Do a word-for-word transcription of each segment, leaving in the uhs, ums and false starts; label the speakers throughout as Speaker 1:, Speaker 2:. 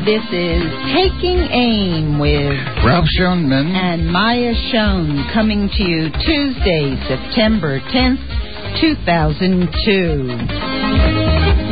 Speaker 1: This is Taking Aim with
Speaker 2: Ralph Schoenman
Speaker 1: and Maya Schoen, coming to you Tuesday, September tenth, two thousand two.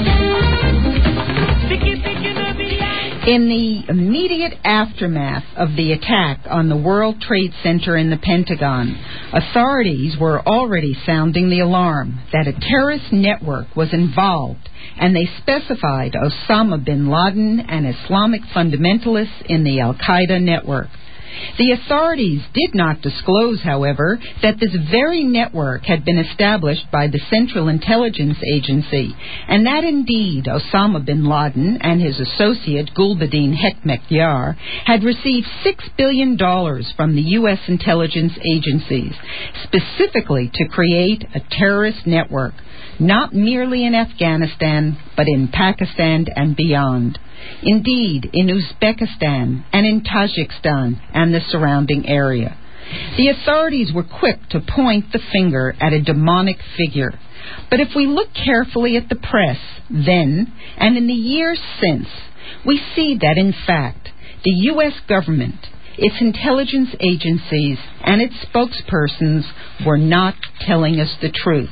Speaker 1: In the immediate aftermath of the attack on the World Trade Center in the Pentagon, authorities were already sounding the alarm that a terrorist network was involved, and they specified Osama bin Laden and Islamic fundamentalists in the Al-Qaeda network. The authorities did not disclose, however, that this very network had been established by the Central Intelligence Agency, and that indeed Osama bin Laden and his associate Gulbuddin Hekmatyar had received six billion dollars from the U S intelligence agencies, specifically to create a terrorist network, not merely in Afghanistan, but in Pakistan and beyond. Indeed, in Uzbekistan and in Tajikistan and the surrounding area. The authorities were quick to point the finger at a demonic figure. But if we look carefully at the press then and in the years since, we see that, in fact, the U S government, its intelligence agencies, and its spokespersons were not telling us the truth.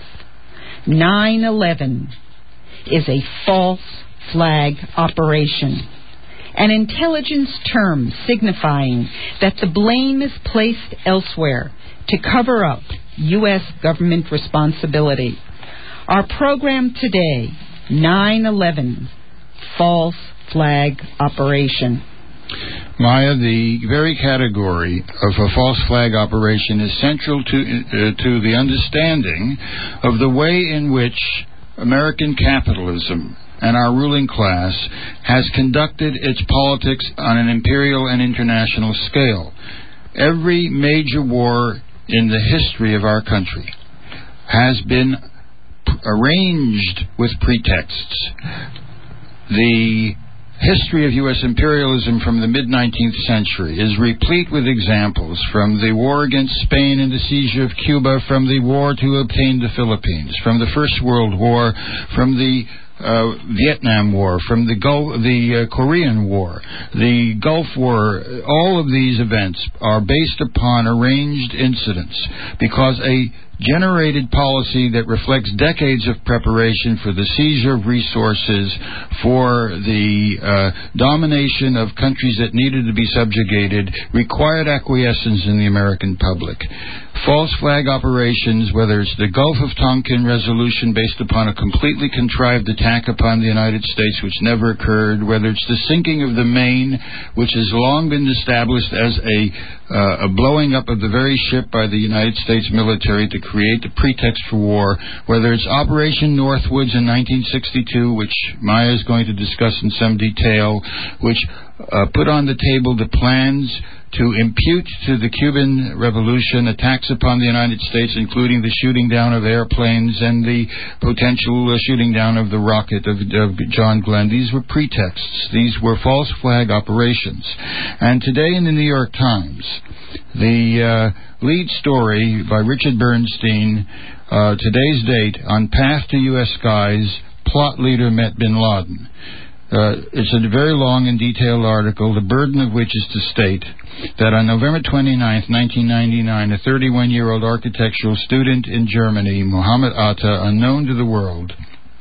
Speaker 1: nine eleven is a false flag operation, an intelligence term signifying that the blame is placed elsewhere to cover up U S government responsibility. Our program today, nine eleven, false flag operation.
Speaker 2: Maya, the very category of a false flag operation is central to uh, to the understanding of the way in which American capitalism and our ruling class has conducted its politics on an imperial and international scale. Every major war in the history of our country has been p- arranged with pretexts. The history of U S imperialism from the mid-nineteenth century is replete with examples, from the war against Spain and the seizure of Cuba, from the war to obtain the Philippines, from the First World War, from the Uh, Vietnam War, from the Gulf, the uh, Korean War, the Gulf War. All of these events are based upon arranged incidents because a generated policy that reflects decades of preparation for the seizure of resources, for the uh, domination of countries that needed to be subjugated, required acquiescence in the American public. False flag operations, whether it's the Gulf of Tonkin resolution based upon a completely contrived attack upon the United States which never occurred, whether it's the sinking of the Maine, which has long been established as a, uh, a blowing up of the very ship by the United States military to create the pretext for war, whether it's Operation Northwoods in nineteen sixty-two, which Maya is going to discuss in some detail, which uh, put on the table the plans to impute to the Cuban Revolution attacks upon the United States, including the shooting down of airplanes and the potential uh, shooting down of the rocket of, of John Glenn. These were pretexts. These were false flag operations. And today in the New York Times, the uh, lead story by Richard Bernstein, uh, today's date, on Path to U S Skies, plot leader met bin Laden. Uh, it's a very long and detailed article, the burden of which is to state that on November twenty-ninth, nineteen ninety-nine, a thirty-one-year-old architectural student in Germany, Mohammed Atta, unknown to the world,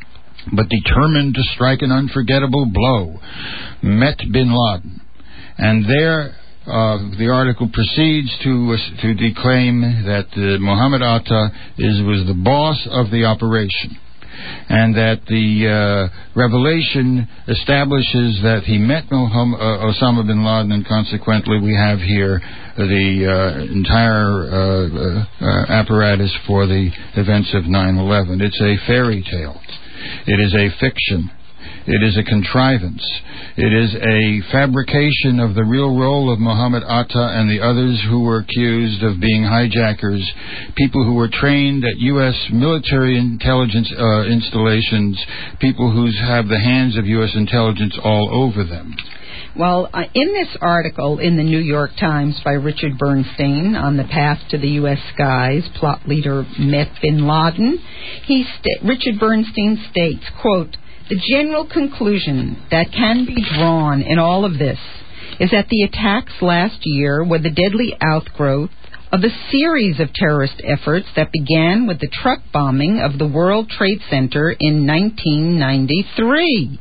Speaker 2: but determined to strike an unforgettable blow, met bin Laden. And there uh, the article proceeds to uh, to declaim that uh, Mohammed Atta is, was the boss of the operation, and that the uh, revelation establishes that he met Mohammed, uh, Osama bin Laden, and consequently we have here the uh, entire uh, uh, apparatus for the events of nine eleven. It's a fairy tale. It is a fiction. It is a contrivance. It is a fabrication of the real role of Mohammed Atta and the others who were accused of being hijackers, people who were trained at U S military intelligence uh, installations, people who have the hands of U S intelligence all over them.
Speaker 1: Well, uh, in this article in the New York Times by Richard Bernstein on the path to the U S skies, plot leader met bin Laden, he sta- Richard Bernstein states, quote, the general conclusion that can be drawn in all of this is that the attacks last year were the deadly outgrowth of a series of terrorist efforts that began with the truck bombing of the World Trade Center in nineteen ninety-three.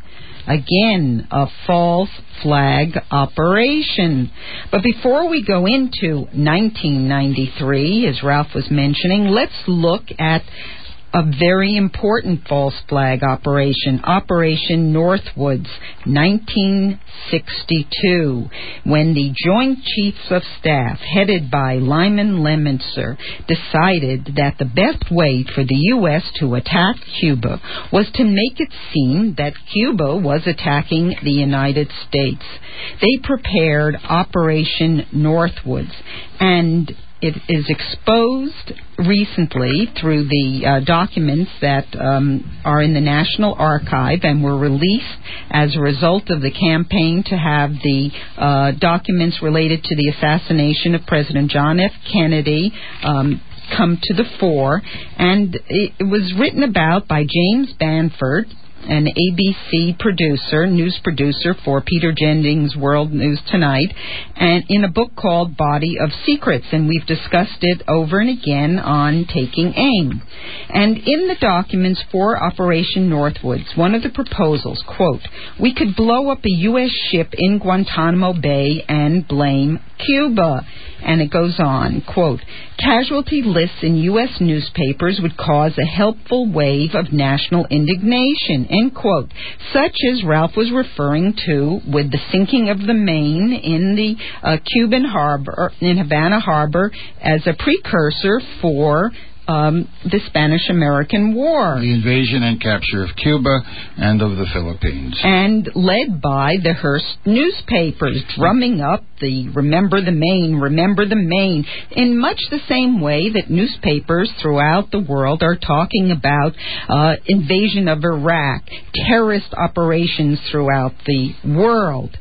Speaker 1: Again, a false flag operation. But before we go into nineteen ninety-three, as Ralph was mentioning, let's look at a very important false flag operation, Operation Northwoods, nineteen sixty-two, when the Joint Chiefs of Staff, headed by Lyman Lemonster, decided that the best way for the U S to attack Cuba was to make it seem that Cuba was attacking the United States. They prepared Operation Northwoods, and it is exposed recently through the uh, documents that um, are in the National Archive and were released as a result of the campaign to have the uh, documents related to the assassination of President John F. Kennedy um, come to the fore. And it, it was written about by James Banford, an A B C producer, news producer for Peter Jennings' World News Tonight, and in a book called Body of Secrets, and we've discussed it over and again on Taking Aim. And in the documents for Operation Northwoods, one of the proposals, quote, we could blow up a U S ship in Guantanamo Bay and blame Cuba. And it goes on, quote, casualty lists in U S newspapers would cause a helpful wave of national indignation, end quote, such as Ralph was referring to with the sinking of the Maine in the uh, Cuban harbor, in Havana Harbor, as a precursor for Um, the Spanish-American War.
Speaker 2: The invasion and capture of Cuba and of the Philippines.
Speaker 1: And led by the Hearst newspapers, drumming up the Remember the Maine, Remember the Maine, in much the same way that newspapers throughout the world are talking about uh, invasion of Iraq, terrorist operations throughout the world.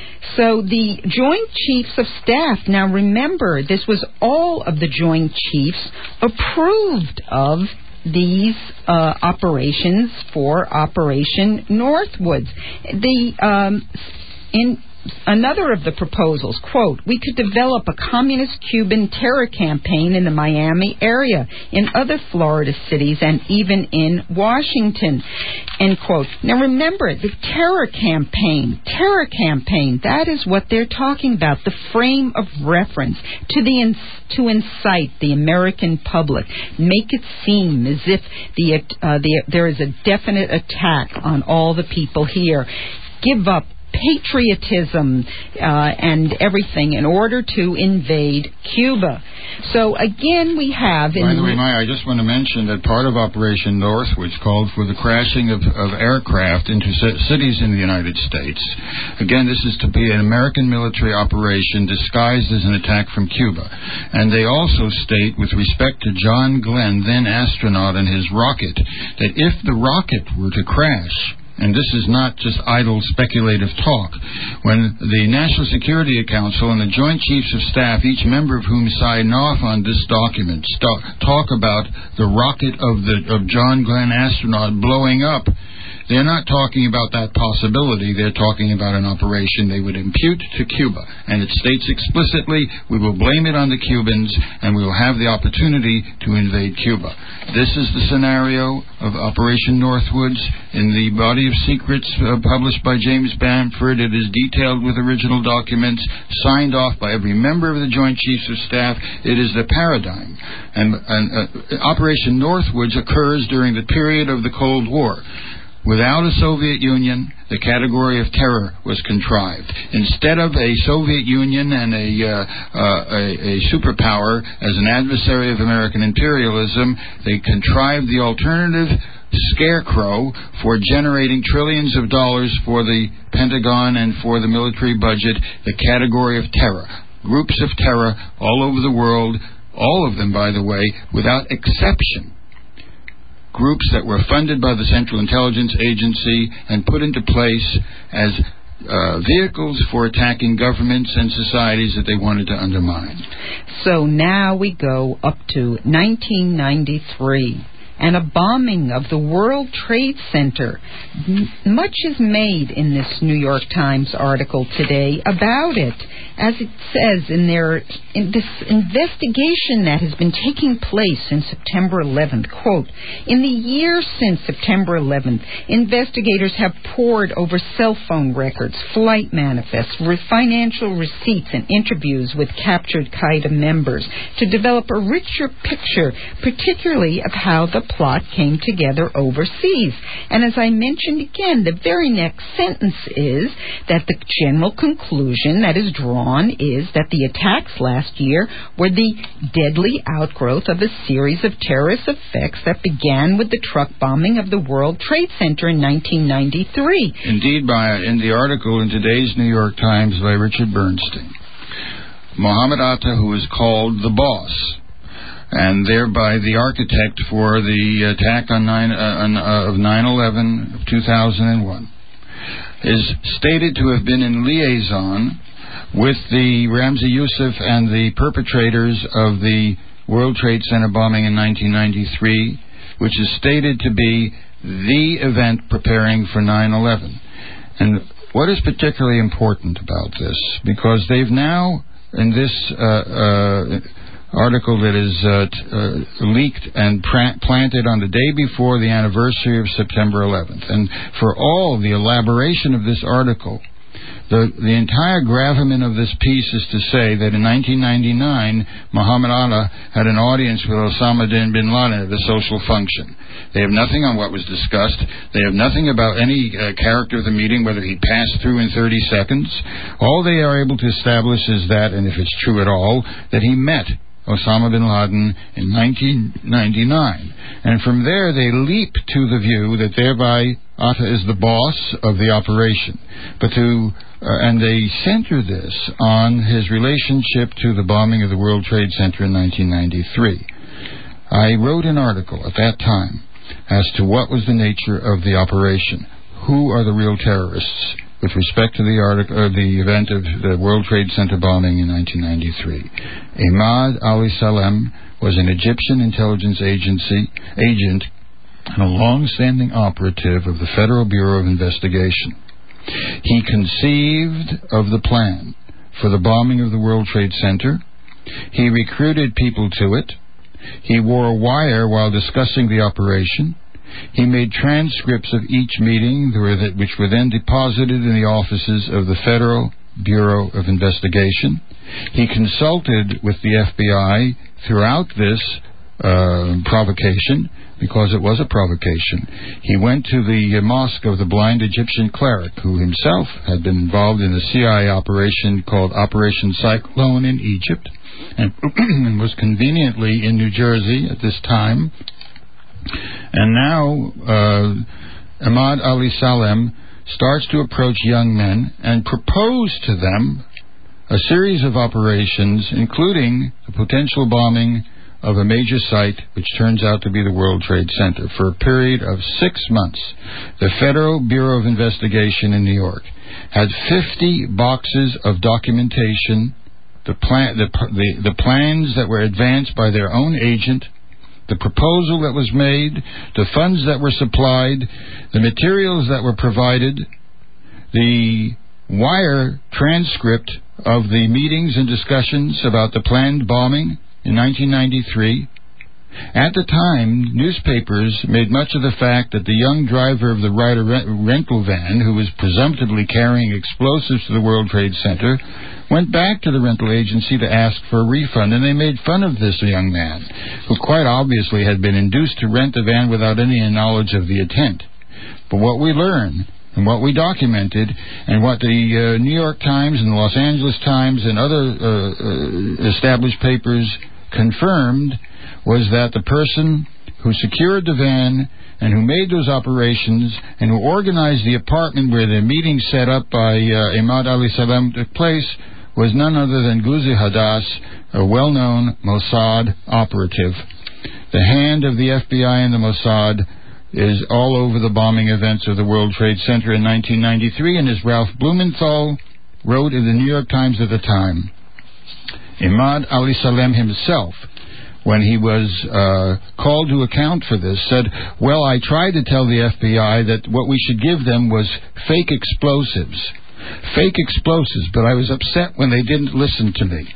Speaker 1: So the Joint Chiefs of Staff, now remember, this was all of the Joint Chiefs approved of these uh, operations for Operation Northwoods. The um, in another of the proposals, quote, we could develop a communist Cuban terror campaign in the Miami area, in other Florida cities, and even in Washington, end quote. Now remember, the terror campaign, terror campaign, that is what they're talking about, the frame of reference to the in, to incite the American public, make it seem as if the, uh, the there is a definite attack on all the people here. Give up patriotism uh, and everything in order to invade Cuba. So again, we have... In
Speaker 2: By the way, Maya, I just want to mention that part of Operation Northwoods called for the crashing of, of aircraft into c- cities in the United States. Again, this is to be an American military operation disguised as an attack from Cuba. And they also state, with respect to John Glenn, then astronaut, and his rocket, that if the rocket were to crash, and this is not just idle speculative talk, when the National Security Council and the Joint Chiefs of Staff, each member of whom sign off on this document, st- talk about the rocket of the of John Glenn astronaut blowing up, they're not talking about that possibility. They're talking about an operation they would impute to Cuba. And it states explicitly, we will blame it on the Cubans, and we will have the opportunity to invade Cuba. This is the scenario of Operation Northwoods in the Body of Secrets uh, published by James Banford. It is detailed with original documents, signed off by every member of the Joint Chiefs of Staff. It is the paradigm. And, and uh, Operation Northwoods occurs during the period of the Cold War. Without a Soviet Union, the category of terror was contrived. Instead of a Soviet Union and a, uh, uh, a, a superpower as an adversary of American imperialism, they contrived the alternative scarecrow for generating trillions of dollars for the Pentagon and for the military budget, the category of terror. Groups of terror all over the world, all of them, by the way, without exception. Groups that were funded by the Central Intelligence Agency and put into place as uh, vehicles for attacking governments and societies that they wanted to undermine.
Speaker 1: So now we go up to nineteen ninety-three. and a bombing of the World Trade Center. M- much is made in this New York Times article today about it, as it says in their in this investigation that has been taking place since September eleventh. Quote, in the years since September eleventh, investigators have pored over cell phone records, flight manifests, re- financial receipts, and interviews with captured Qaeda members to develop a richer picture, particularly of how the plot came together overseas. And as I mentioned again, the very next sentence is that the general conclusion that is drawn is that the attacks last year were the deadly outgrowth of a series of terrorist effects that began with the truck bombing of the World Trade Center in nineteen ninety-three.
Speaker 2: Indeed, by in the article in today's New York Times by Richard Bernstein, Mohammed Atta, who is called the boss, and thereby the architect for the attack on nine, uh, on, uh, of nine eleven of two thousand one, is stated to have been in liaison with the Ramzi Youssef and the perpetrators of the World Trade Center bombing in nineteen ninety-three, which is stated to be the event preparing for nine eleven. And what is particularly important about this, because they've now, in this uh, uh, article that is uh, t- uh, leaked and pra- planted on the day before the anniversary of September eleventh, and for all the elaboration of this article, The, the entire gravamen of this piece is to say that in nineteen ninety-nine, Mohammed Atta had an audience with Osama bin Laden at a social function. They have nothing on what was discussed. They have nothing about any uh, character of the meeting, whether he passed through in thirty seconds. All they are able to establish is that, and if it's true at all, that he met Osama bin Laden in nineteen ninety-nine. And from there they leap to the view that thereby Atta is the boss of the operation. But to uh, and they center this on his relationship to the bombing of the World Trade Center in nineteen ninety-three. I wrote an article at that time as to what was the nature of the operation. Who are the real terrorists with respect to the article, uh, the event of the World Trade Center bombing in nineteen ninety-three. Ahmad Ali Salem was an Egyptian intelligence agency agent and a long-standing operative of the Federal Bureau of Investigation. He conceived of the plan for the bombing of the World Trade Center. He recruited people to it. He wore a wire while discussing the operation. He made transcripts of each meeting, which were then deposited in the offices of the Federal Bureau of Investigation. He consulted with the F B I throughout this uh, provocation, because it was a provocation. He went to the mosque of the blind Egyptian cleric, who himself had been involved in a C I A operation called Operation Cyclone in Egypt, and was conveniently in New Jersey at this time. And now uh, Ahmad Ali Salem starts to approach young men and propose to them a series of operations, including the potential bombing of a major site, which turns out to be the World Trade Center. For a period of six months, the Federal Bureau of Investigation in New York had fifty boxes of documentation, the, plan, the, the, the plans that were advanced by their own agent, the proposal that was made, the funds that were supplied, the materials that were provided, the wire transcript of the meetings and discussions about the planned bombing in nineteen ninety-three. At the time, newspapers made much of the fact that the young driver of the Ryder rental van, who was presumptively carrying explosives to the World Trade Center, went back to the rental agency to ask for a refund, and they made fun of this young man, who quite obviously had been induced to rent the van without any knowledge of the intent. But what we learn, and what we documented, and what the uh, New York Times and the Los Angeles Times and other uh, uh, established papers confirmed, was that the person who secured the van and who made those operations and who organized the apartment where the meeting set up by uh, Ahmad Ali Salem took place was none other than Ghuzi Hadas, a well-known Mossad operative. The hand of the F B I and the Mossad is all over the bombing events of the World Trade Center in nineteen ninety-three, and as Ralph Blumenthal wrote in the New York Times at the time, Ahmad Ali Salem himself when he was uh, called to account for this, said, well, I tried to tell the F B I that what we should give them was fake explosives. Fake explosives, but I was upset when they didn't listen to me.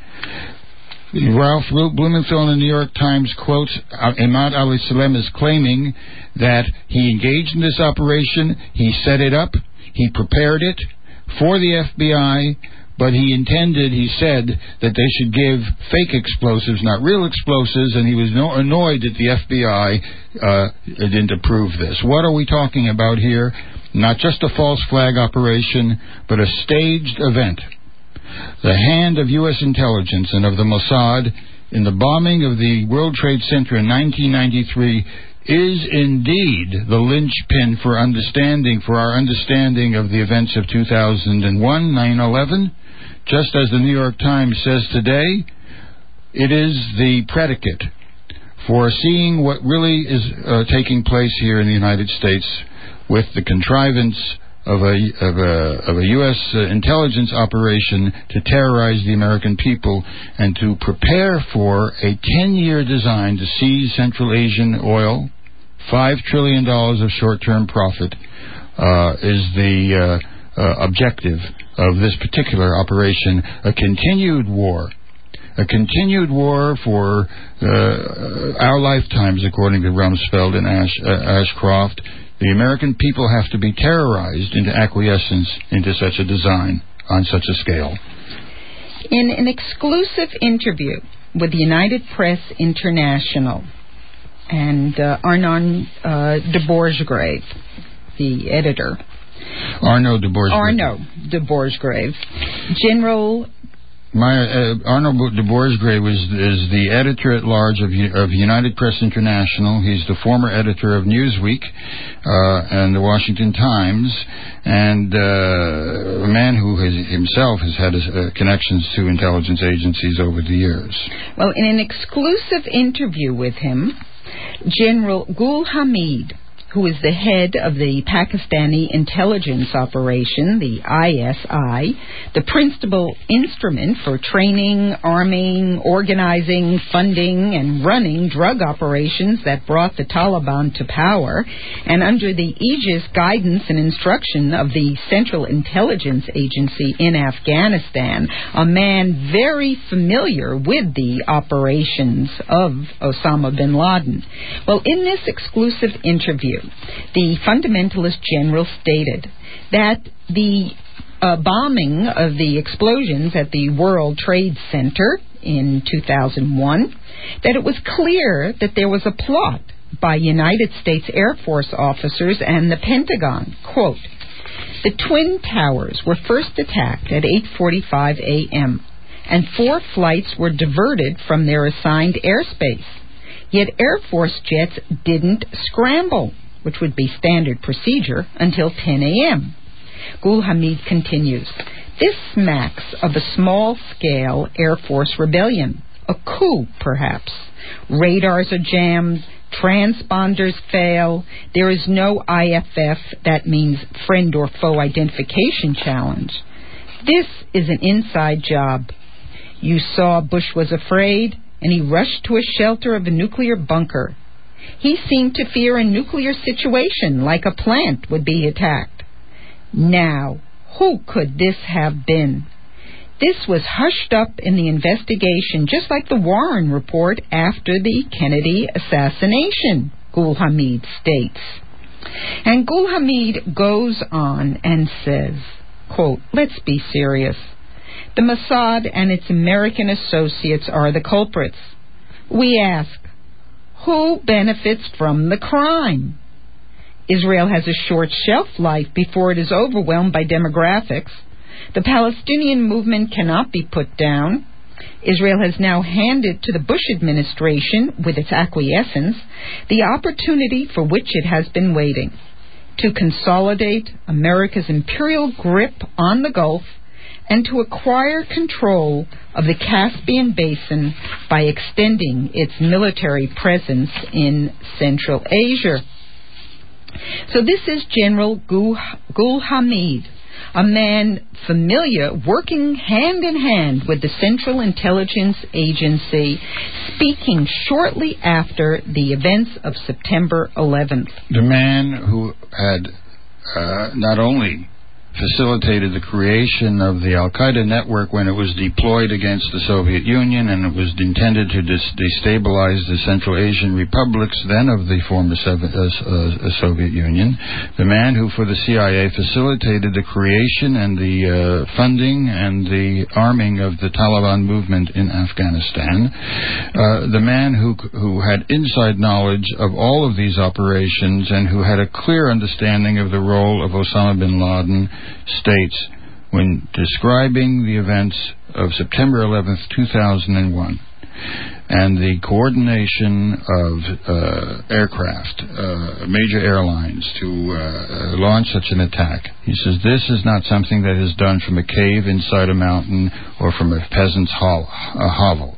Speaker 2: Ralph Blumenthal in the New York Times quotes Imad Ali-Salem as claiming that he engaged in this operation, he set it up, he prepared it for the F B I, but he intended, he said, that they should give fake explosives, not real explosives, and he was no, annoyed that the F B I uh, didn't approve this. What are we talking about here? Not just a false flag operation, but a staged event. The hand of U S intelligence and of the Mossad in the bombing of the World Trade Center in nineteen ninety-three is indeed the linchpin for understanding, for our understanding of the events of two thousand one, nine eleven. Just as the New York Times says today, it is the predicate for seeing what really is uh, taking place here in the United States with the contrivance of a, of a, of a U S uh, intelligence operation to terrorize the American people and to prepare for a ten-year design to seize Central Asian oil. Five trillion dollars of short-term profit uh, is the uh, uh, objective of this particular operation. A continued war. A continued war for uh, our lifetimes, according to Rumsfeld and Ash, uh, Ashcroft. The American people have to be terrorized into acquiescence into such a design on such a scale.
Speaker 1: In an exclusive interview with the United Press International and uh, Arnaud uh, de Bourgegrave, the editor,
Speaker 2: Arnaud de Bourgegrave.
Speaker 1: Arnaud de Bourgegrave, General
Speaker 2: My uh, Arnaud de Bourgegrave is, is the editor-at-large of, of United Press International. He's the former editor of Newsweek uh, and the Washington Times, and uh, a man who has, himself has had uh, connections to intelligence agencies over the years.
Speaker 1: Well, in an exclusive interview with him, General Gul Hamid, who is the head of the Pakistani intelligence operation, the I S I, the principal instrument for training, arming, organizing, funding, and running drug operations that brought the Taliban to power, and under the aegis, guidance, and instruction of the Central Intelligence Agency in Afghanistan, a man very familiar with the operations of Osama bin Laden. Well, in this exclusive interview, the fundamentalist general stated that the uh, bombing of the explosions at the World Trade Center in two thousand one, that it was clear that there was a plot by United States Air Force officers and the Pentagon. Quote, the Twin Towers were first attacked at eight forty-five a.m., and four flights were diverted from their assigned airspace. Yet Air Force jets didn't scramble, which would be standard procedure, until ten a.m. Gul Hamid continues, this smacks of a small-scale Air Force rebellion, a coup, perhaps. Radars are jammed, transponders fail, there is no I F F, that means friend or foe identification challenge. This is an inside job. You saw Bush was afraid, and he rushed to a shelter of a nuclear bunker. He seemed to fear a nuclear situation, like a plant would be attacked. Now, who could this have been? This was hushed up in the investigation, just like the Warren report after the Kennedy assassination, Gul Hamid states. And Gul Hamid goes on and says, quote, let's be serious. The Mossad and its American associates are the culprits. We ask, who benefits from the crime? Israel has a short shelf life before it is overwhelmed by demographics. The Palestinian movement cannot be put down. Israel has now handed to the Bush administration, with its acquiescence, the opportunity for which it has been waiting, to consolidate America's imperial grip on the Gulf and to acquire control of the Caspian Basin by extending its military presence in Central Asia. So this is General Gul Hamid, a man familiar, working hand in hand with the Central Intelligence Agency, speaking shortly after the events of September eleventh.
Speaker 2: The man who had uh, not only facilitated the creation of the Al-Qaeda network when it was deployed against the Soviet Union, and it was intended to dis- destabilize the Central Asian republics then of the former Soviet, uh, uh, Soviet Union, the man who for the C I A facilitated the creation and the uh, funding and the arming of the Taliban movement in Afghanistan, uh, the man who who had inside knowledge of all of these operations and who had a clear understanding of the role of Osama bin Laden, states when describing the events of September eleventh, two thousand one, and the coordination of uh, aircraft, uh, major airlines, to uh, launch such an attack. He says this is not something that is done from a cave inside a mountain or from a peasant's ho- a hovel.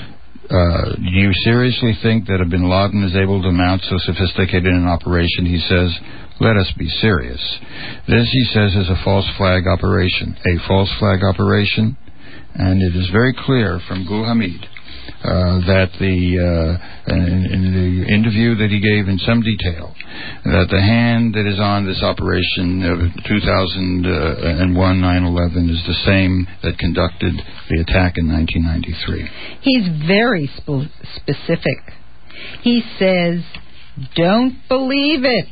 Speaker 2: Uh, do you seriously think that a bin Laden is able to mount so sophisticated an operation? He says, let us be serious. This, he says, is a false flag operation. A false flag operation, and it is very clear from Gul Hamid uh, that the uh, in, in the interview that he gave in some detail, that the hand that is on this operation of two thousand one nine eleven is the same that conducted the attack in nineteen ninety-three.
Speaker 1: He's very sp- specific. He says, don't believe it.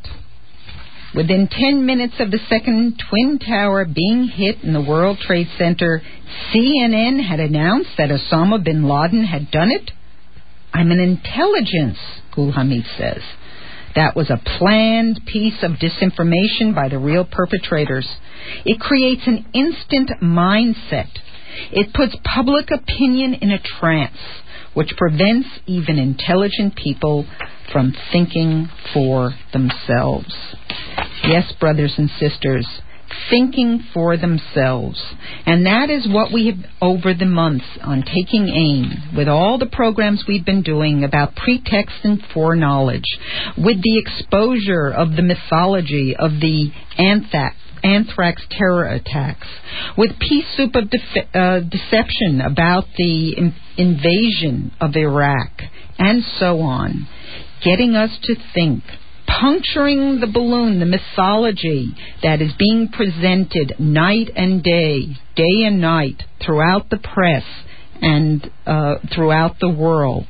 Speaker 1: Within ten minutes of the second Twin Tower being hit in the World Trade Center, C N N had announced that Osama bin Laden had done it. I'm an intelligence, Gul Hamid says. That was a planned piece of disinformation by the real perpetrators. It creates an instant mindset. It puts public opinion in a trance, which prevents even intelligent people from thinking for themselves. Yes, brothers and sisters, thinking for themselves. And that is what we have over the months on Taking Aim, with all the programs we've been doing about pretext and foreknowledge, with the exposure of the mythology of the anthrax, anthrax terror attacks, with Peace Soup of def- uh, deception about the in- invasion of Iraq, and so on, getting us to think, puncturing the balloon, the mythology that is being presented night and day, day and night, throughout the press and uh, throughout the world.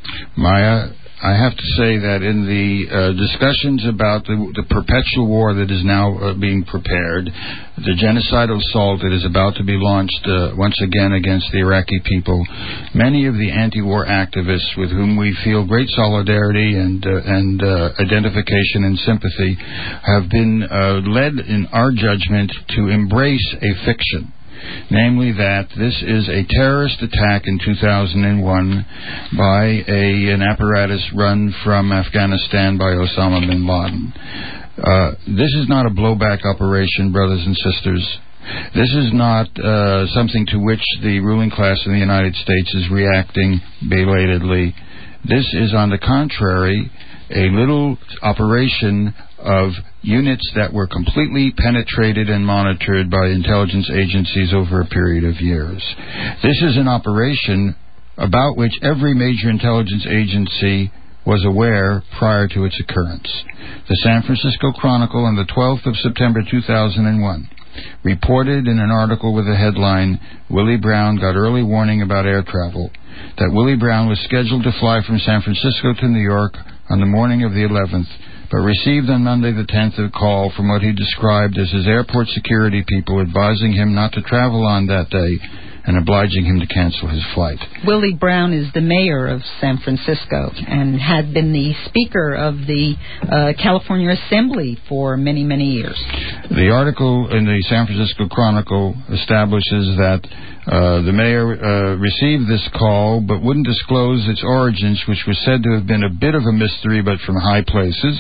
Speaker 2: Maya, I have to say that in the uh, discussions about the, the perpetual war that is now uh, being prepared, the genocidal assault that is about to be launched uh, once again against the Iraqi people, many of the anti-war activists with whom we feel great solidarity and uh, and uh, identification and sympathy have been uh, led, in our judgment, to embrace a fiction. Namely that this is a terrorist attack in two thousand one by a, an apparatus run from Afghanistan by Osama bin Laden. Uh, this is not a blowback operation, brothers and sisters. This is not uh, something to which the ruling class in the United States is reacting belatedly. This is, on the contrary, a little operation of units that were completely penetrated and monitored by intelligence agencies over a period of years. This is an operation about which every major intelligence agency was aware prior to its occurrence. The San Francisco Chronicle on the twelfth of September two thousand one reported in an article with the headline, Willie Brown got early warning about air travel, that Willie Brown was scheduled to fly from San Francisco to New York on the morning of the eleventh, but received on Monday the tenth a call from what he described as his airport security people advising him not to travel on that day and obliging him to cancel his flight.
Speaker 1: Willie Brown is the mayor of San Francisco and had been the speaker of the uh, California Assembly for many, many years.
Speaker 2: The article in the San Francisco Chronicle establishes that uh, the mayor uh, received this call but wouldn't disclose its origins, which was said to have been a bit of a mystery but from high places.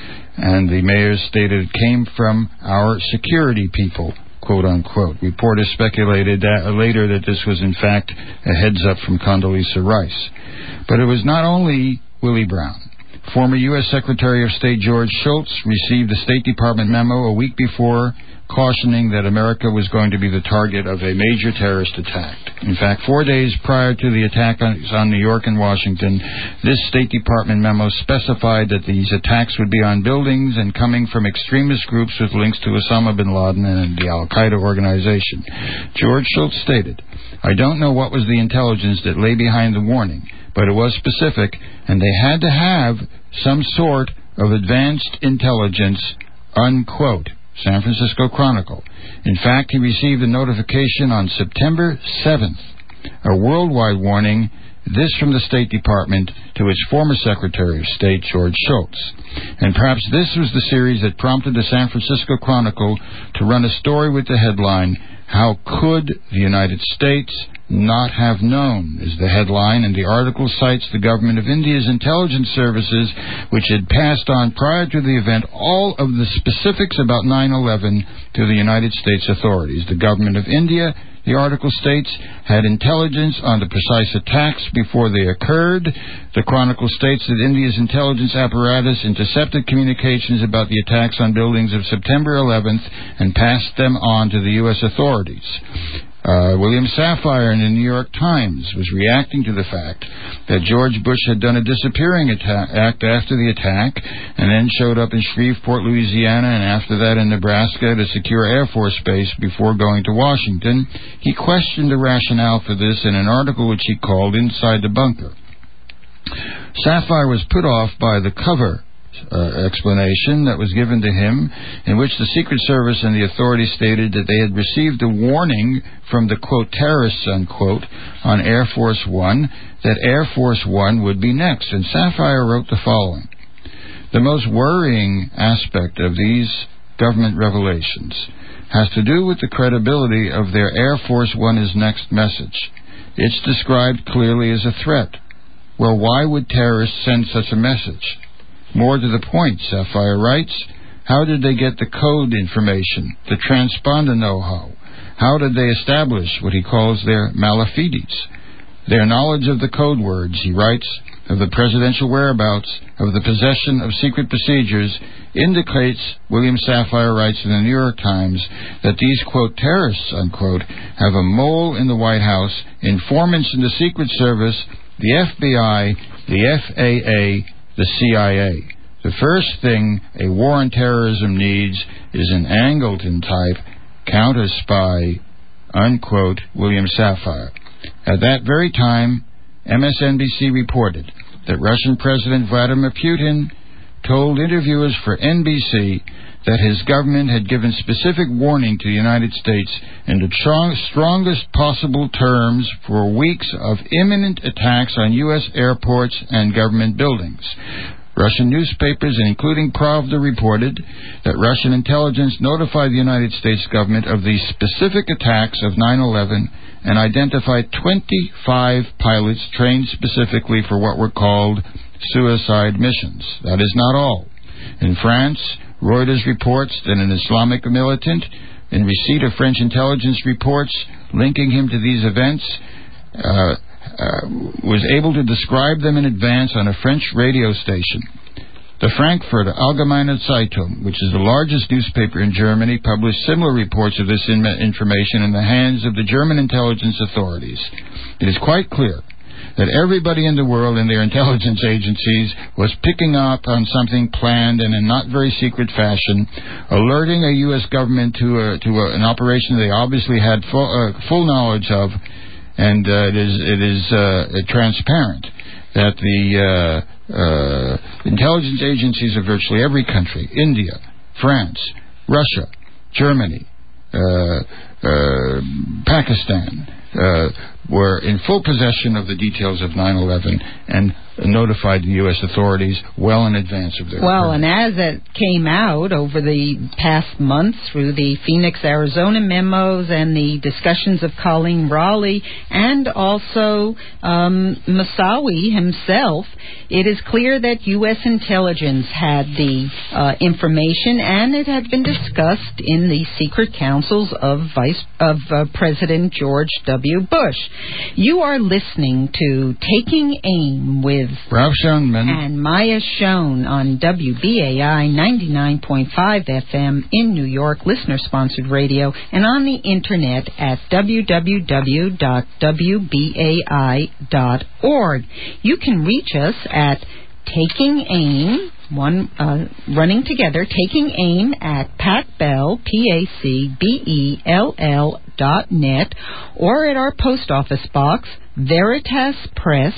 Speaker 2: And the mayor stated it came from our security people, quote unquote. Reporters speculated that, uh, later that this was in fact a heads up from Condoleezza Rice. But it was not only Willie Brown. Former U S Secretary of State George Shultz received a State Department memo a week before cautioning that America was going to be the target of a major terrorist attack. In fact, four days prior to the attack on, on New York and Washington, this State Department memo specified that these attacks would be on buildings and coming from extremist groups with links to Osama bin Laden and the Al-Qaeda organization. George Shultz stated, "I don't know what was the intelligence that lay behind the warning, but it was specific, and they had to have some sort of advanced intelligence," unquote. San Francisco Chronicle. In fact, he received a notification on September seventh, a worldwide warning, this from the State Department to its former Secretary of State, George Shultz. And perhaps this was the series that prompted the San Francisco Chronicle to run a story with the headline, "How could the United States not have known?" is the headline, and the article cites the government of India's intelligence services, which had passed on prior to the event all of the specifics about nine eleven to the United States authorities. The government of India, the article states, had intelligence on the precise attacks before they occurred. The Chronicle states that India's intelligence apparatus intercepted communications about the attacks on buildings of September eleventh and passed them on to the U S authorities. Uh, William Safire in the New York Times was reacting to the fact that George Bush had done a disappearing attack, act after the attack and then showed up in Shreveport, Louisiana, and after that in Nebraska to secure Air Force Base before going to Washington. He questioned the rationale for this in an article which he called Inside the Bunker. Safire was put off by the cover Uh, explanation that was given to him, in which the Secret Service and the authorities stated that they had received a warning from the, quote, terrorists, unquote, on Air Force One, that Air Force One would be next. And Safire wrote the following: "The most worrying aspect of these government revelations has to do with the credibility of their Air Force One is next message. It's described clearly as a threat. Well, why would terrorists send such a message? More to the point," Safire writes, "how did they get the code information, the transponder know-how? How did they establish what he calls their malafides? Their knowledge of the code words," he writes, "of the presidential whereabouts, of the possession of secret procedures, indicates," William Safire writes in the New York Times, "that these, quote, terrorists, unquote, have a mole in the White House, informants in the Secret Service, the F B I, the F A A, the C I A. The first thing a war on terrorism needs is an Angleton-type counter-spy," unquote, William Safire. At that very time, M S N B C reported that Russian President Vladimir Putin told interviewers for N B C that his government had given specific warning to the United States in the strong, strongest possible terms for weeks of imminent attacks on U S airports and government buildings. Russian newspapers, including Pravda, reported that Russian intelligence notified the United States government of the specific attacks of nine eleven and identified twenty-five pilots trained specifically for what were called suicide missions. That is not all. In France, Reuters reports that an Islamic militant, in receipt of French intelligence reports linking him to these events, uh, uh, was able to describe them in advance on a French radio station. The Frankfurter Allgemeine Zeitung, which is the largest newspaper in Germany, published similar reports of this in- information in the hands of the German intelligence authorities. It is quite clear that everybody in the world in their intelligence agencies was picking up on something planned and in not very secret fashion, alerting a U S government to a, to a, an operation they obviously had full, uh, full knowledge of, and uh, it is it is uh, transparent that the uh, uh, intelligence agencies of virtually every country, India, France, Russia, Germany, uh, uh, Pakistan, uh, were in full possession of the details of nine eleven and notified the U S authorities well in advance of their
Speaker 1: Well,
Speaker 2: occurrence.
Speaker 1: and as it came out over the past month through the Phoenix, Arizona memos and the discussions of Colleen Raleigh and also um, Moussaoui himself, it is clear that U S intelligence had the uh, information, and it had been discussed in the secret councils of Vice of uh, President George W. Bush. You are listening to Taking Aim with with
Speaker 2: Ralph Schoenman
Speaker 1: and Maya Schoen on W B A I ninety-nine point five F M in New York, listener-sponsored radio, and on the internet at w w w dot w b a i dot org. You can reach us at Taking Aim, one uh, running together, Taking Aim at Pacbell, P A C B E L L dot net, or at our post office box, Veritas Press,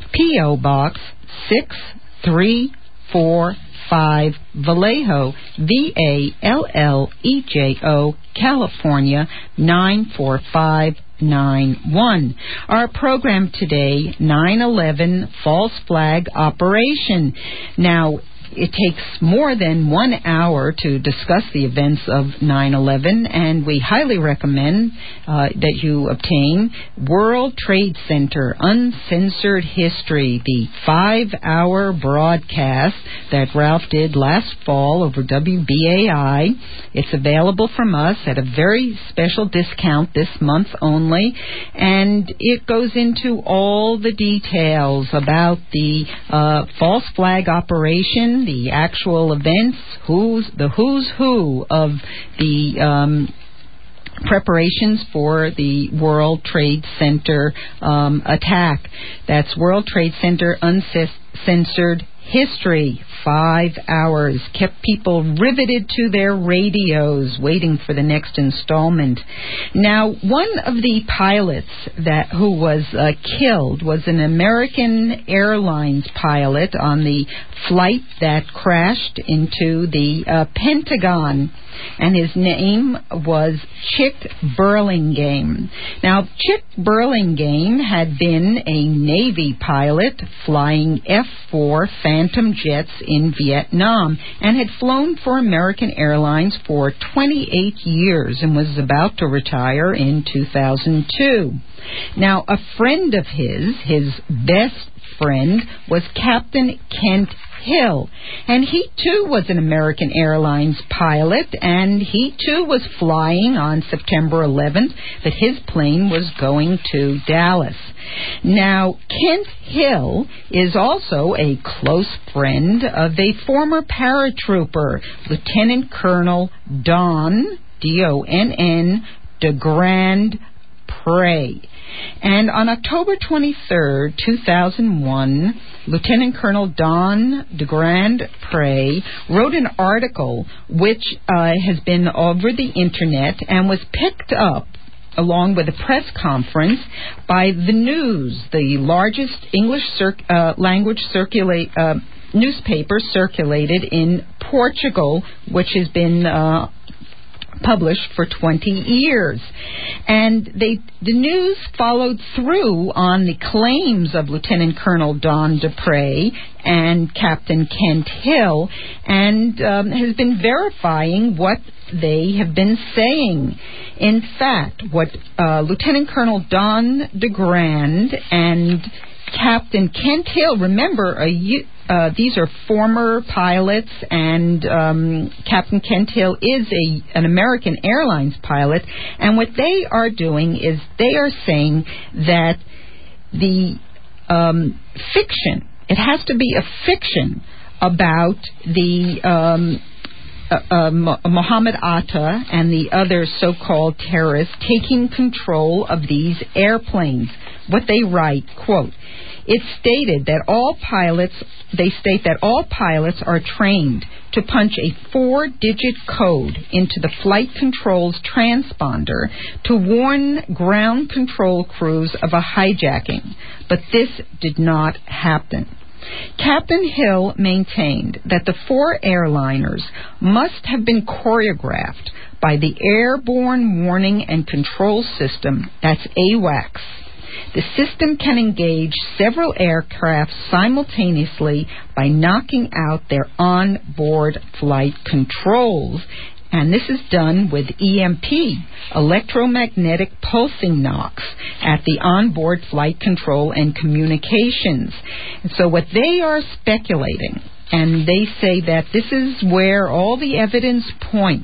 Speaker 1: P O Box six three four five, Vallejo, V A L L E J O, California, nine four five nine one. Our program today, nine eleven False Flag Operation. Now, it takes more than one hour to discuss the events of nine eleven, and we highly recommend uh, that you obtain World Trade Center Uncensored History, the five-hour broadcast that Ralph did last fall over W B A I. It's available from us at a very special discount this month only, and it goes into all the details about the uh, false flag operation, the actual events, who's the who's who of the um, preparations for the World Trade Center um, attack. That's World Trade Center Uncensored History. Five hours. Kept people riveted to their radios waiting for the next installment. Now, one of the pilots that who was uh, killed was an American Airlines pilot on the flight that crashed into the uh, Pentagon, and his name was Chick Burlingame. Now, Chick Burlingame had been a Navy pilot flying F four Phantom jets in Vietnam and had flown for American Airlines for twenty-eight years and was about to retire in two thousand two. Now, a friend of his, his best friend, was Captain Kent Hill, and he too was an American Airlines pilot, and he too was flying on September eleventh, that his plane was going to Dallas. Now, Kent Hill is also a close friend of a former paratrooper, Lieutenant Colonel Don, D O N N, DeGrand Prey. And on October twenty-third, two thousand one, Lieutenant Colonel Don DeGrand Prey wrote an article which uh, has been over the Internet and was picked up along with a press conference by The News, the largest English cir- uh, language circulate uh, newspaper circulated in Portugal, which has been uh, published for twenty years. And they, the news followed through on the claims of Lieutenant Colonel Don DePrey and Captain Kent Hill, and um, has been verifying what they have been saying. In fact, what uh, Lieutenant Colonel Don DeGrand and Captain Kent Hill, remember, a Uh, these are former pilots, and um, Captain Kent Hill is a an American Airlines pilot. And what they are doing is they are saying that the um, fiction, it has to be a fiction about the um, uh, uh, Mohammed Atta and the other so-called terrorists taking control of these airplanes. What they write, quote, It's stated that all pilots, they state that all pilots are trained to punch a four-digit code into the flight control's transponder to warn ground control crews of a hijacking. But this did not happen. Captain Hill maintained that the four airliners must have been choreographed by the Airborne Warning and Control System, that's AWACS. The system can engage several aircraft simultaneously by knocking out their on-board flight controls, and this is done with E M P, electromagnetic pulsing knocks, at the onboard flight control and communications. And so what they are speculating, and they say that this is where all the evidence points,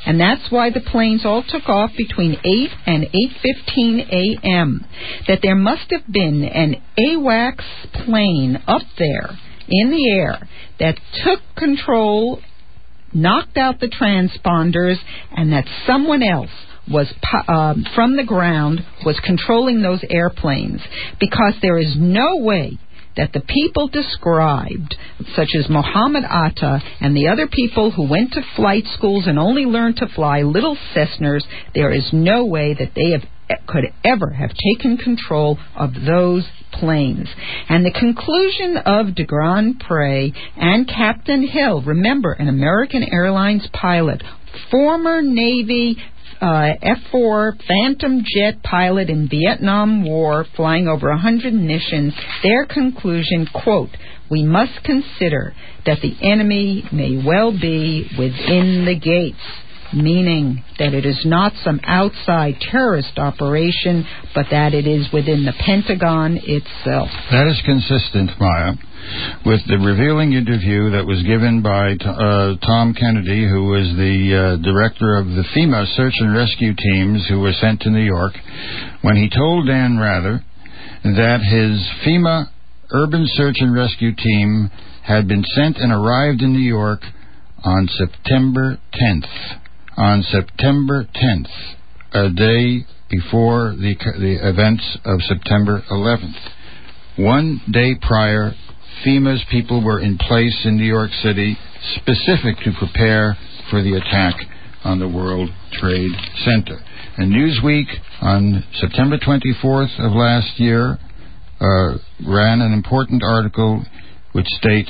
Speaker 1: And that's why the planes all took off between eight and eight fifteen a.m. That there must have been an AWACS plane up there in the air that took control, knocked out the transponders, and that someone else was uh, from the ground was controlling those airplanes, because there is no way that the people described, such as Mohammed Atta and the other people who went to flight schools and only learned to fly little Cessnas, there is no way that they have could ever have taken control of those planes. And the conclusion of de Grand Prix and Captain Hill, remember, an American Airlines pilot, former Navy Uh, F four Phantom jet pilot in Vietnam War, flying over one hundred missions, their conclusion, quote, "We must consider that the enemy may well be within the gates," meaning that it is not some outside terrorist operation, but that it is within the Pentagon itself.
Speaker 2: That is consistent, Maya, with the revealing interview that was given by uh, Tom Kennedy, who was the uh, director of the FEMA search and rescue teams who were sent to New York, when he told Dan Rather that his FEMA urban search and rescue team had been sent and arrived in New York on September tenth. On September tenth, a day before the, the events of September eleventh. One day prior, FEMA's people were in place in New York City, specific to prepare for the attack on the World Trade Center. And Newsweek, on September twenty-fourth of last year, uh, ran an important article which states,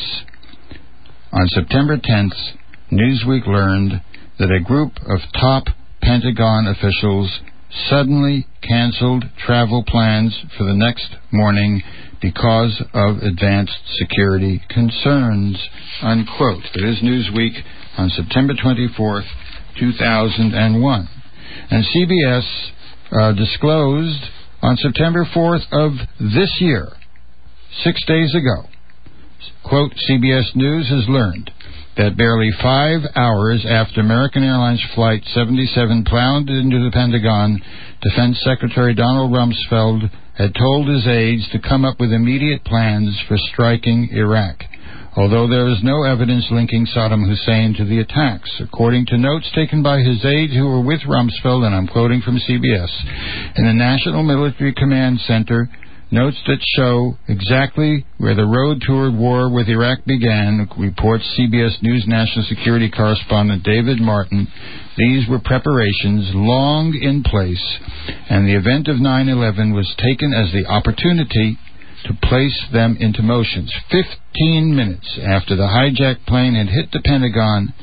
Speaker 2: on September tenth, Newsweek learned that a group of top Pentagon officials suddenly canceled travel plans for the next morning because of advanced security concerns, unquote. It is Newsweek on September twenty-fourth, two thousand one. And C B S uh, disclosed on September fourth of this year, six days ago, quote, C B S News has learned that barely five hours after American Airlines Flight seventy-seven plowed into the Pentagon, Defense Secretary Donald Rumsfeld had told his aides to come up with immediate plans for striking Iraq, although there is no evidence linking Saddam Hussein to the attacks. According to notes taken by his aides who were with Rumsfeld, and I'm quoting from C B S, in the National Military Command Center, notes that show exactly where the road toward war with Iraq began, reports C B S News national security correspondent David Martin. These were preparations long in place, and the event of nine eleven was taken as the opportunity to place them into motion. Fifteen minutes after the hijacked plane had hit the Pentagon,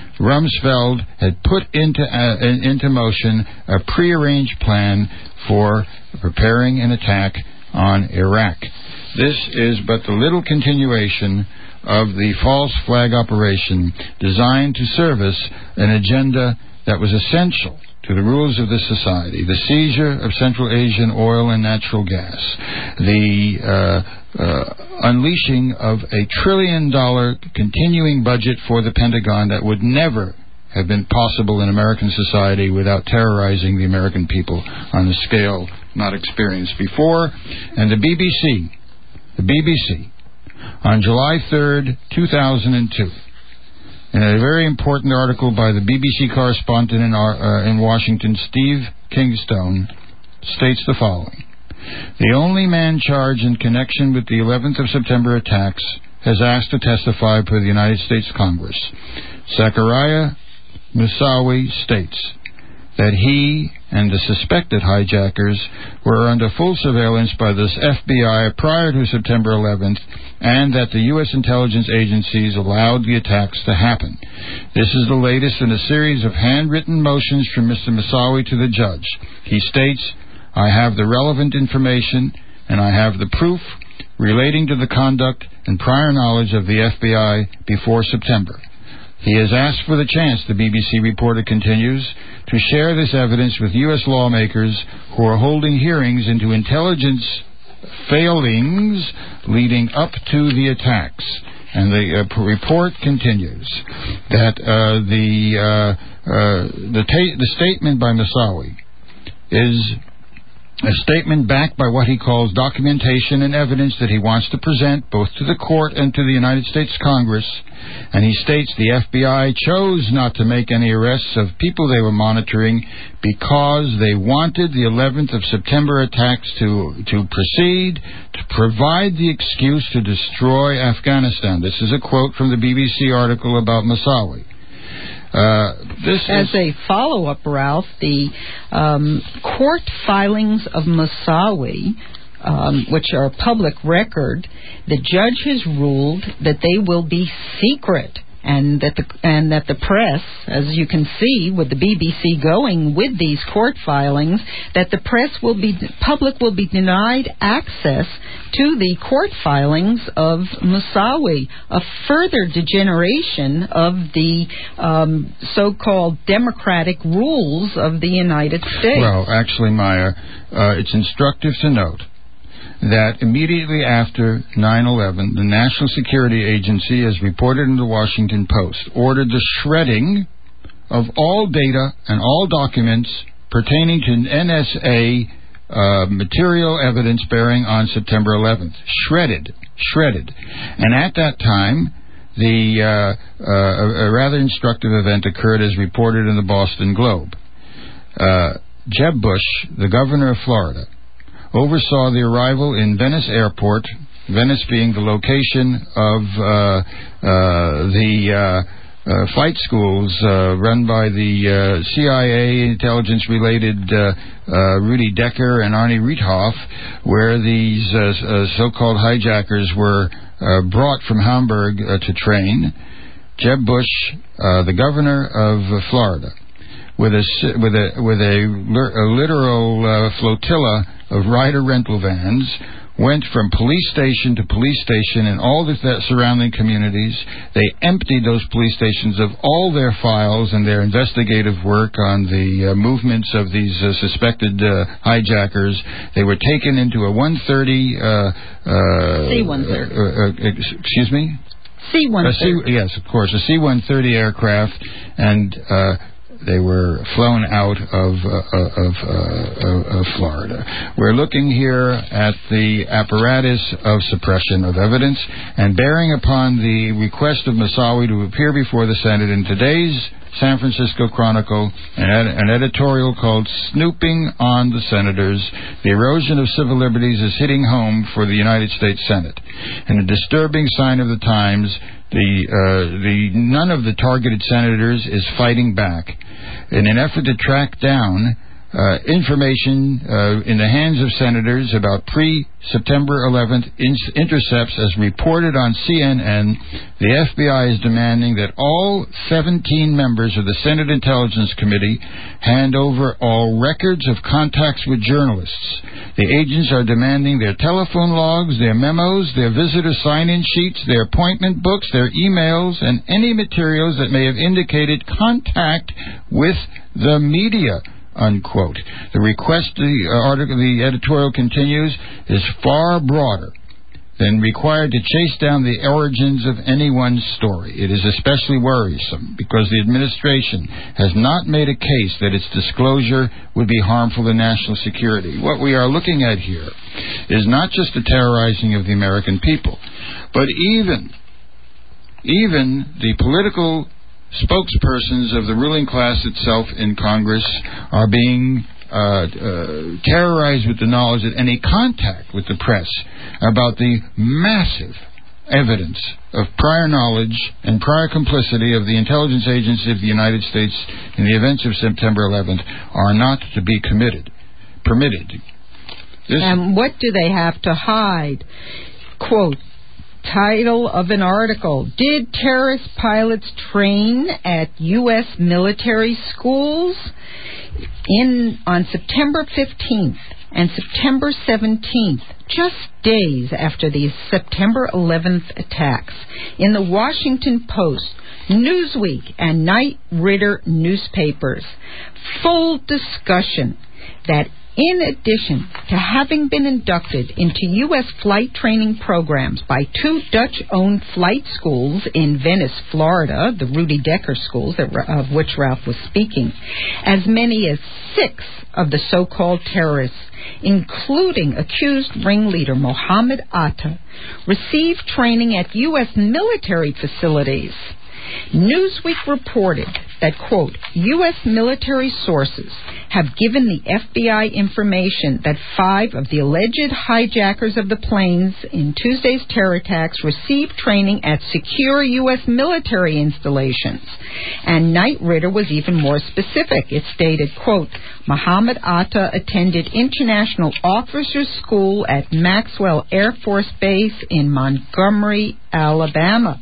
Speaker 2: Rumsfeld had put into uh, into motion a prearranged plan for preparing an attack on Iraq. This is but the little continuation of the false flag operation designed to service an agenda that was essential to the rules of this society: the seizure of Central Asian oil and natural gas, the uh, uh, unleashing of a trillion dollar continuing budget for the Pentagon that would never have been possible in American society without terrorizing the American people on a scale not experienced before. And the B B C, the B B C, on July third, two thousand two, in a very important article by the B B C correspondent in, our, uh, in Washington, Steve Kingstone, states the following: the only man charged in connection with the eleventh of September attacks has asked to testify before the United States Congress. Zachariah Moussaoui states that he and the suspected hijackers were under full surveillance by the F B I prior to September eleventh, and that the U S intelligence agencies allowed the attacks to happen. This is the latest in a series of handwritten motions from Mister Moussaoui to the judge. He states, I have the relevant information and I have the proof relating to the conduct and prior knowledge of the F B I before September. He has asked for the chance, the B B C reporter continues, to share this evidence with U S lawmakers who are holding hearings into intelligence failings leading up to the attacks. And the uh, report continues that uh, the uh, uh, the, ta- the statement by Moussaoui is a statement backed by what he calls documentation and evidence that he wants to present both to the court and to the United States Congress. And he states the F B I chose not to make any arrests of people they were monitoring because they wanted the eleventh of September attacks to, to proceed, to provide the excuse to destroy Afghanistan. This is a quote from the B B C article about Moussaoui. Uh, this
Speaker 1: As
Speaker 2: is
Speaker 1: a follow-up, Ralph, the um, court filings of Moussaoui, um, which are public record, the judge has ruled that they will be secret, and that the and that the press, as you can see with the B B C going with these court filings, that the press will be public will be denied access to the court filings of Moussaoui, a further degeneration of the um, so-called democratic rules of the United States.
Speaker 2: Well, actually, Maya, uh, it's instructive to note that immediately after nine eleven, the National Security Agency, as reported in the Washington Post, ordered the shredding of all data and all documents pertaining to N S A uh, material evidence bearing on September eleventh. Shredded. Shredded. And at that time, the uh, uh, a, a rather instructive event occurred as reported in the Boston Globe. Uh, Jeb Bush, the governor of Florida, oversaw the arrival in Venice Airport, Venice being the location of uh, uh, the uh, uh, flight schools uh, run by the uh, C I A intelligence-related uh, uh, Rudy Decker and Arnie Riethoff, where these uh, uh, so-called hijackers were uh, brought from Hamburg uh, to train. Jeb Bush, uh, the governor of uh, Florida, with a with a with a, a literal uh, flotilla of rider rental vans, went from police station to police station in all the th- surrounding communities. They emptied those police stations of all their files and their investigative work on the uh, movements of these uh, suspected uh, hijackers. They were taken into a one thirty Uh, uh,
Speaker 1: C one thirty.
Speaker 2: Uh, uh, excuse me?
Speaker 1: C one thirty.
Speaker 2: Yes, of course, a C one thirty aircraft, and uh, they were flown out of uh, of, uh, of Florida. We're looking here at the apparatus of suppression of evidence, and bearing upon the request of Moussaoui to appear before the Senate in today's San Francisco Chronicle, an, ed- an editorial called "Snooping on the Senators: The Erosion of Civil Liberties is Hitting Home for the United States Senate." And a disturbing sign of the times, the uh, the none of the targeted senators is fighting back. In an effort to track down uh, information uh, in the hands of senators about pre-September eleventh in- intercepts, as reported on C N N, the F B I is demanding that all seventeen members of the Senate Intelligence Committee hand over all records of contacts with journalists. The agents are demanding their telephone logs, their memos, their visitor sign-in sheets, their appointment books, their emails, and any materials that may have indicated contact with the media, unquote. The request, the article, the editorial continues, is far broader than required to chase down the origins of anyone's story. It is especially worrisome because the administration has not made a case that its disclosure would be harmful to national security. What we are looking at here is not just the terrorizing of the American people, but even, even the political spokespersons of the ruling class itself in Congress are being uh, uh, terrorized with the knowledge that any contact with the press about the massive evidence of prior knowledge and prior complicity of the intelligence agency of the United States in the events of September eleventh are not to be committed, permitted. This
Speaker 1: and what do they have to hide? Quote, title of an article: Did terrorist pilots train at U S military schools? In on September fifteenth and September seventeenth, just days after these September eleventh attacks, in the Washington Post, Newsweek, and Knight Ridder newspapers, full discussion that In addition to having been inducted into U S flight training programs by two Dutch-owned flight schools in Venice, Florida, the Rudy Decker schools of which Ralph was speaking, as many as six of the so-called terrorists, including accused ringleader Mohammed Atta, received training at U S military facilities. Newsweek reported that, quote, U S military sources have given the F B I information that five of the alleged hijackers of the planes in Tuesday's terror attacks received training at secure U S military installations. And Knight Ridder was even more specific. It stated, quote, Mohammed Atta attended International Officers School at Maxwell Air Force Base in Montgomery, Alabama.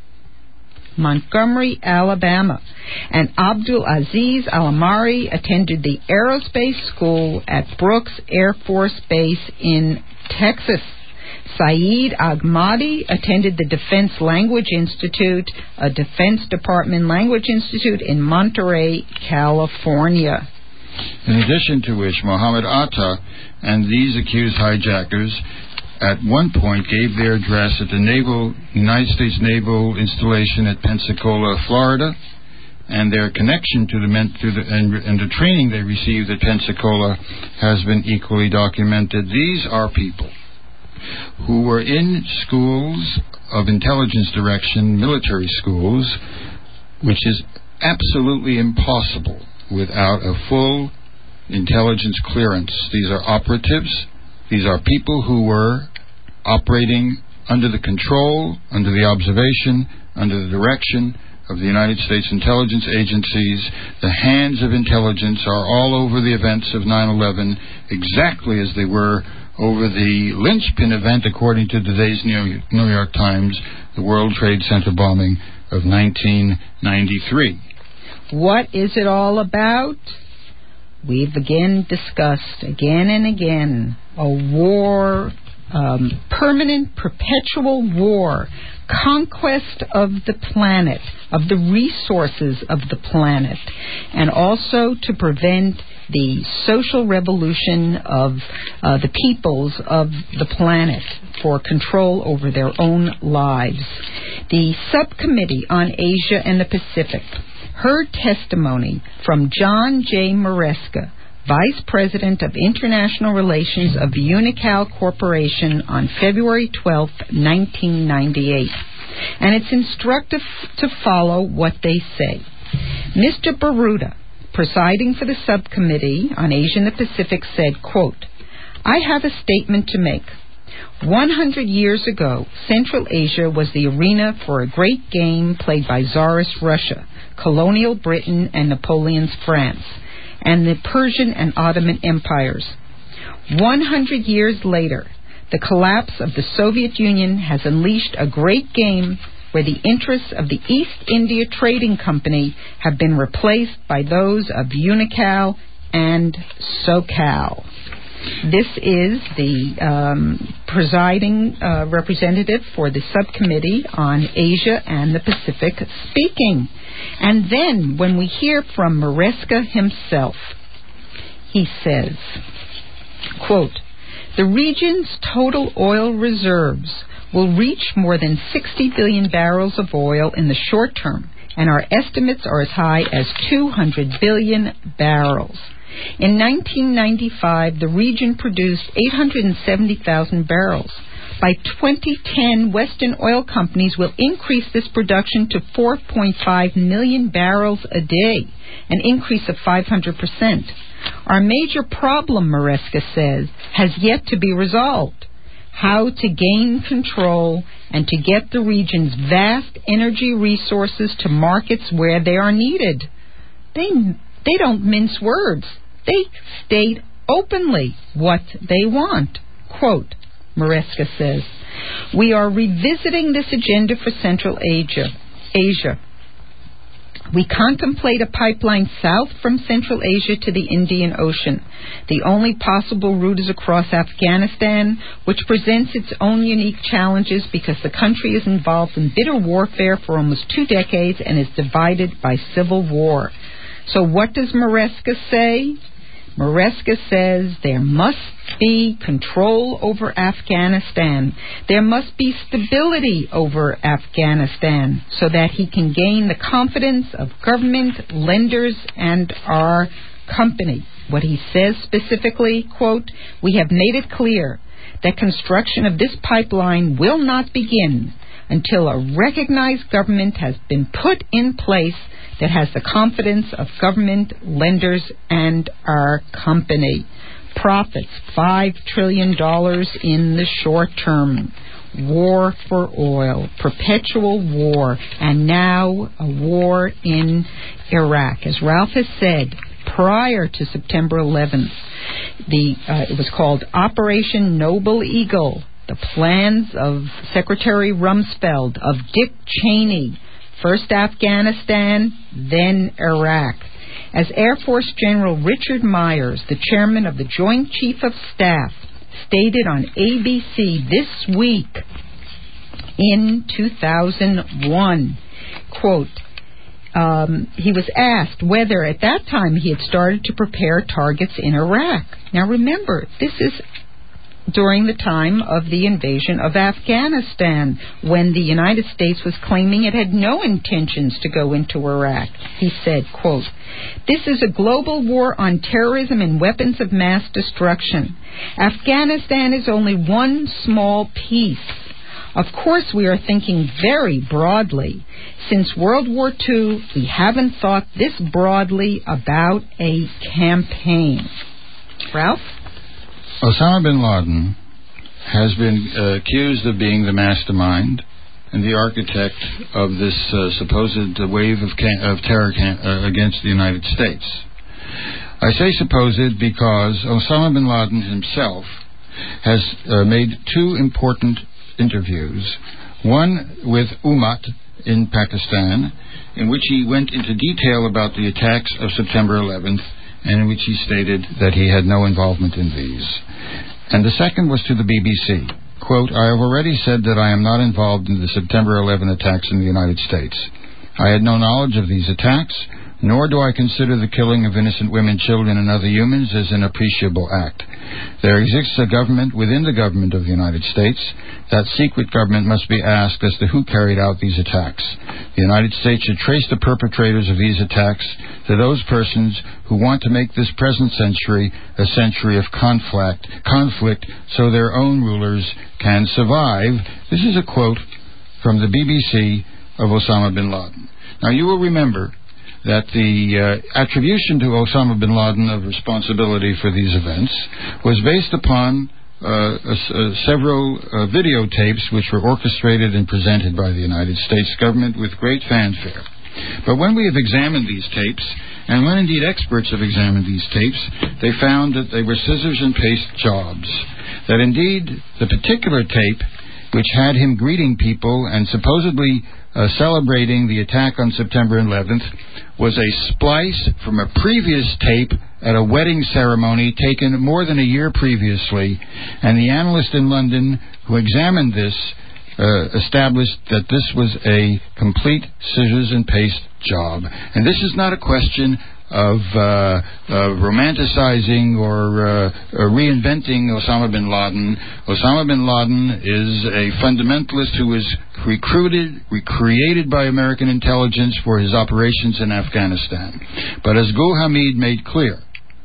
Speaker 1: Montgomery, Alabama, and Abdul Aziz Al-Amari attended the Aerospace School at Brooks Air Force Base in Texas. Saeed Ahmadi attended the Defense Language Institute, a Defense Department language institute in Monterey, California.
Speaker 2: In addition to which, Mohammed Atta and these accused hijackers at one point gave their address at the Naval United States Naval Installation at Pensacola, Florida, and their connection to the, to the and, and the training they received at Pensacola has been equally documented. These are people who were in schools of intelligence direction, military schools, which is absolutely impossible without a full intelligence clearance. These are operatives. These are people who were operating under the control, under the observation, under the direction of the United States intelligence agencies. The hands of intelligence are all over the events of nine eleven, exactly as they were over the linchpin event, according to today's New York Times, the World Trade Center bombing of nineteen ninety-three.
Speaker 1: What is it all about? We've again discussed, again and again, a war, um, permanent, perpetual war, conquest of the planet, of the resources of the planet, and also to prevent the social revolution of uh, the peoples of the planet for control over their own lives. The Subcommittee on Asia and the Pacific heard testimony from John J. Maresca, Vice President of International Relations of the Unocal Corporation, on February twelfth, nineteen ninety-eight. And it's instructive to follow what they say. Mister Baruta, presiding for the Subcommittee on Asia and the Pacific, said, quote, I have a statement to make. One hundred years ago, Central Asia was the arena for a great game played by Tsarist Russia, colonial Britain and Napoleon's France, and the Persian and Ottoman empires. One hundred years later, the collapse of the Soviet Union has unleashed a great game where the interests of the East India Trading Company have been replaced by those of Unocal and SoCal. This is the um, presiding uh, representative for the Subcommittee on Asia and the Pacific speaking. And then when we hear from Maresca himself, he says, quote, the region's total oil reserves will reach more than sixty billion barrels of oil in the short term, and our estimates are as high as two hundred billion barrels. In nineteen ninety-five, the region produced eight hundred seventy thousand barrels. By twenty ten, Western oil companies will increase this production to four point five million barrels a day, an increase of five hundred percent. Our major problem, Maresca says, has yet to be resolved. How to gain control and to get the region's vast energy resources to markets where they are needed. They, they don't mince words. They state openly what they want. Quote, Maresca says, we are revisiting this agenda for Central Asia. Asia. We contemplate a pipeline south from Central Asia to the Indian Ocean. The only possible route is across Afghanistan, which presents its own unique challenges because the country is involved in bitter warfare for almost two decades and is divided by civil war. So what does Maresca say? Maresca says there must be control over Afghanistan. There must be stability over Afghanistan so that he can gain the confidence of government, lenders, and our company. What he says specifically, quote, "We have made it clear that construction of this pipeline will not begin until a recognized government has been put in place that has the confidence of government, lenders, and our company." Profits, five trillion dollars in the short term. War for oil, perpetual war, and now a war in Iraq. As Ralph has said, prior to September eleventh, the uh, it was called Operation Noble Eagle. The plans of Secretary Rumsfeld, of Dick Cheney, first Afghanistan, then Iraq. As Air Force General Richard Myers, the chairman of the Joint Chief of Staff, stated on A B C this week in two thousand one, quote, um, he was asked whether at that time he had started to prepare targets in Iraq. Now remember, this is during the time of the invasion of Afghanistan, when the United States was claiming it had no intentions to go into Iraq. He said, quote, "This is a global war on terrorism and weapons of mass destruction. Afghanistan is only one small piece. Of course, we are thinking very broadly. Since World War Two, we haven't thought this broadly about a campaign." Ralph?
Speaker 2: Osama bin Laden has been uh, accused of being the mastermind and the architect of this uh, supposed wave of, can- of terror can- uh, against the United States. I say supposed because Osama bin Laden himself has uh, made two important interviews. One with Ummat in Pakistan, in which he went into detail about the attacks of September eleventh, and in which he stated that he had no involvement in these. And the second was to the B B C. Quote, "I have already said that I am not involved in the September eleventh attacks in the United States. I had no knowledge of these attacks, nor do I consider the killing of innocent women, children, and other humans as an appreciable act. There exists a government within the government of the United States. That secret government must be asked as to who carried out these attacks. The United States should trace the perpetrators of these attacks to those persons who want to make this present century a century of conflict, conflict so their own rulers can survive." This is a quote from the B B C of Osama bin Laden. Now, you will remember that the uh, attribution to Osama bin Laden of responsibility for these events was based upon uh, uh, several uh, videotapes which were orchestrated and presented by the United States government with great fanfare. But when we have examined these tapes, and when indeed experts have examined these tapes, they found that they were scissors and paste jobs. That indeed the particular tape, which had him greeting people and supposedly uh, celebrating the attack on September eleventh, was a splice from a previous tape at a wedding ceremony taken more than a year previously, and the analyst in London who examined this uh, established that this was a complete scissors and paste job. And this is not a question of uh, uh, romanticizing or uh, uh, reinventing Osama bin Laden. Osama bin Laden is a fundamentalist who was recruited, recreated by American intelligence for his operations in Afghanistan. But as Gul Hamid made clear,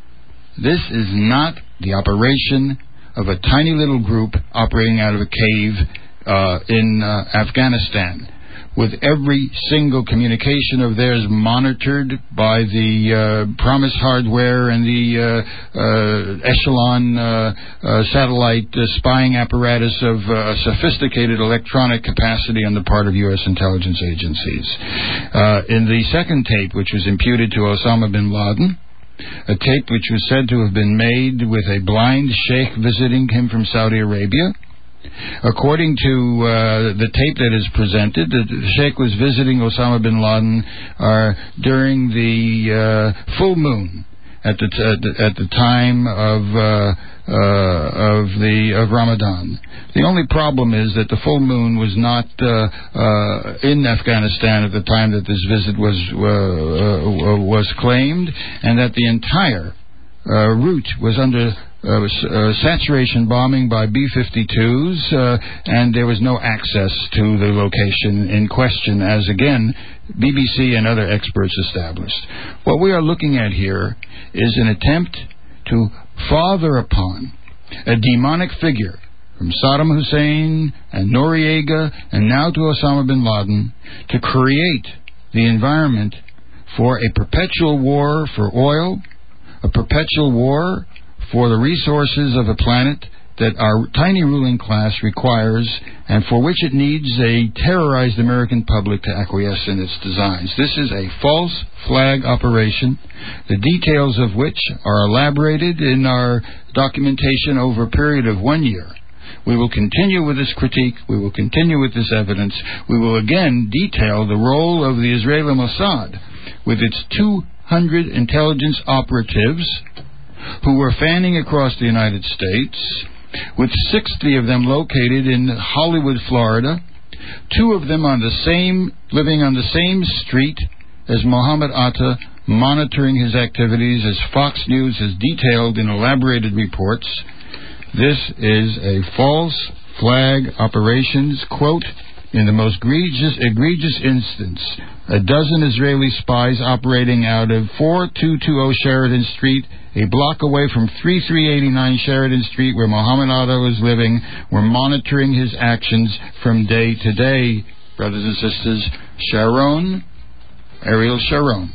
Speaker 2: this is not the operation of a tiny little group operating out of a cave uh, in uh, Afghanistan, with every single communication of theirs monitored by the uh, Promise hardware and the uh, uh, Echelon uh, uh, satellite uh, spying apparatus of uh, sophisticated electronic capacity on the part of U S intelligence agencies. Uh, in the second tape, which was imputed to Osama bin Laden, a tape which was said to have been made with a blind sheikh visiting him from Saudi Arabia. According to uh, the tape that is presented, the sheikh was visiting Osama bin Laden uh, during the uh, full moon at the t- at, the, at the time of uh, uh, of the of Ramadan. The only problem is that the full moon was not uh, uh, in Afghanistan at the time that this visit was uh, uh, was claimed, and that the entire uh, route was under uh, uh, saturation bombing by B fifty-twos, uh, and there was no access to the location in question, as again B B C and other experts established. What we are looking at here is an attempt to father upon a demonic figure from Saddam Hussein and Noriega and now to Osama bin Laden to create the environment for a perpetual war for oil, a perpetual war for the resources of a planet that our tiny ruling class requires and for which it needs a terrorized American public to acquiesce in its designs. This is a false flag operation, the details of which are elaborated in our documentation over a period of one year. We will continue with this critique. We will continue with this evidence. We will again detail the role of the Israeli Mossad with its two hundred intelligence operatives who were fanning across the United States, with sixty of them located in Hollywood, Florida, two of them on the same, living on the same street as Mohammed Atta, monitoring his activities as Fox News has detailed in elaborated reports. This is a false flag operations, quote, in the most egregious, egregious instance, a dozen Israeli spies operating out of four two two zero Sheridan Street, a block away from three three eight nine Sheridan Street, where Mohammed Atta is living, were monitoring his actions from day to day. Brothers and sisters, Sharon, Ariel Sharon,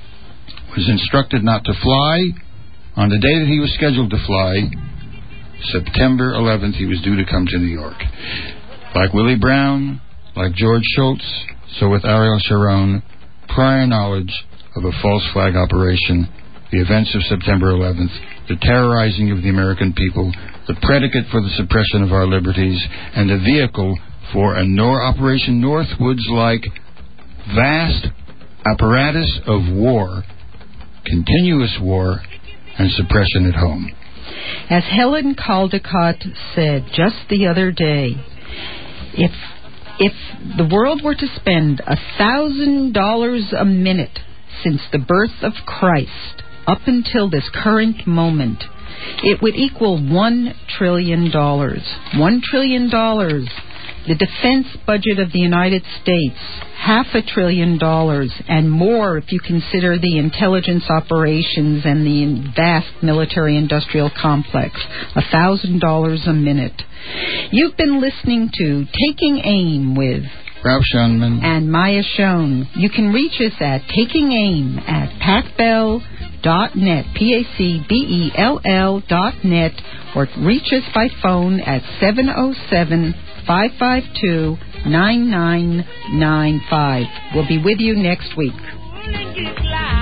Speaker 2: was instructed not to fly. On the day that he was scheduled to fly, September eleventh, he was due to come to New York. Like Willie Brown, like George Shultz, so with Ariel Sharon, prior knowledge of a false flag operation, the events of September eleventh, the terrorizing of the American people, the predicate for the suppression of our liberties, and the vehicle for a Nor- Operation Northwoods-like vast apparatus of war, continuous war, and suppression at home.
Speaker 1: As Helen Caldicott said just the other day, if if the world were to spend a thousand dollars a minute since the birth of Christ up until this current moment, it would equal one trillion dollars. One trillion dollars. The defense budget of the United States, half a trillion dollars, and more if you consider the intelligence operations and the vast military-industrial complex, a thousand dollars a minute. You've been listening to Taking Aim with
Speaker 2: Ralph Schoenman
Speaker 1: and Maya Schoen. You can reach us at Taking Aim at pacbell dot net, P A C B E L L dot net, or reach us by phone at seven oh seven, five five two, nine nine nine five. We'll be with you next week.